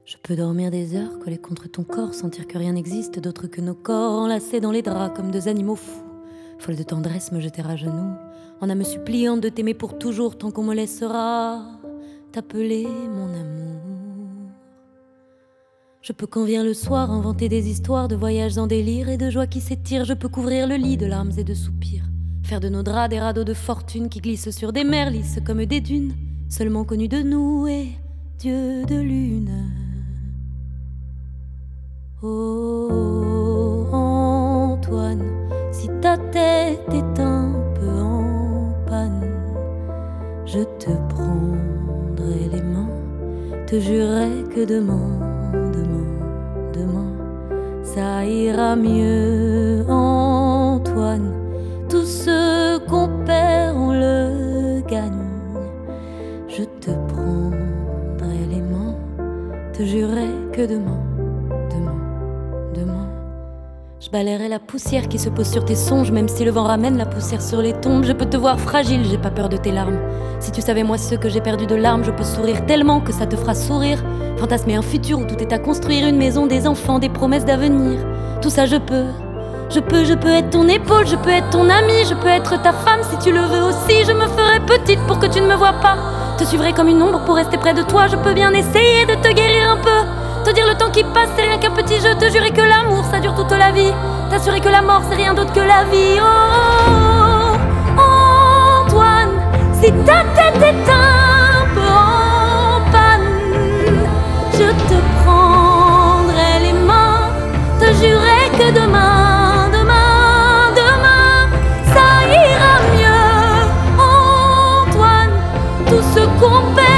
Je peux dormir des heures, coller contre ton corps, sentir que rien n'existe d'autre que nos corps, enlacés dans les draps comme deux animaux fous. Folle de tendresse, me jeter à genoux, en âme suppliante de t'aimer pour toujours, tant qu'on me laissera t'appeler mon amour. Je peux quand vient le soir inventer des histoires de voyages en délire et de joie qui s'étirent. Je peux couvrir le lit de larmes et de soupirs, faire de nos draps des radeaux de fortune qui glissent sur des mers lisses comme des dunes, seulement connues de nous et Dieu de lune. Oh Antoine, si ta tête est un peu en panne, je te prendrai les mains, te jurerai que demain, ça ira mieux. Antoine, tout ce qu'on perd, on le gagne. Je te prendrai les mains, te jurerai que demain, je balayerai la poussière qui se pose sur tes songes, même si le vent ramène la poussière sur les tombes. Je peux te voir fragile, j'ai pas peur de tes larmes. Si tu savais moi ce que j'ai perdu de larmes, je peux sourire tellement que ça te fera sourire. Fantasmer un futur où tout est à construire, une maison, des enfants, des promesses d'avenir. Tout ça je peux être ton épaule, je peux être ton ami, je peux être ta femme si tu le veux aussi. Je me ferai petite pour que tu ne me vois pas, te suivrai comme une ombre pour rester près de toi. Je peux bien essayer de te guérir un peu, te dire le temps qui passe, c'est rien qu'un petit jeu. Te jurer que l'amour, ça dure toute la vie, t'assurer que la mort, c'est rien d'autre que la vie. Oh, Antoine, si ta tête est un peu en panne, je te prendrai les mains, te jurer que demain, ça ira mieux. Antoine, tout ce qu'on perd,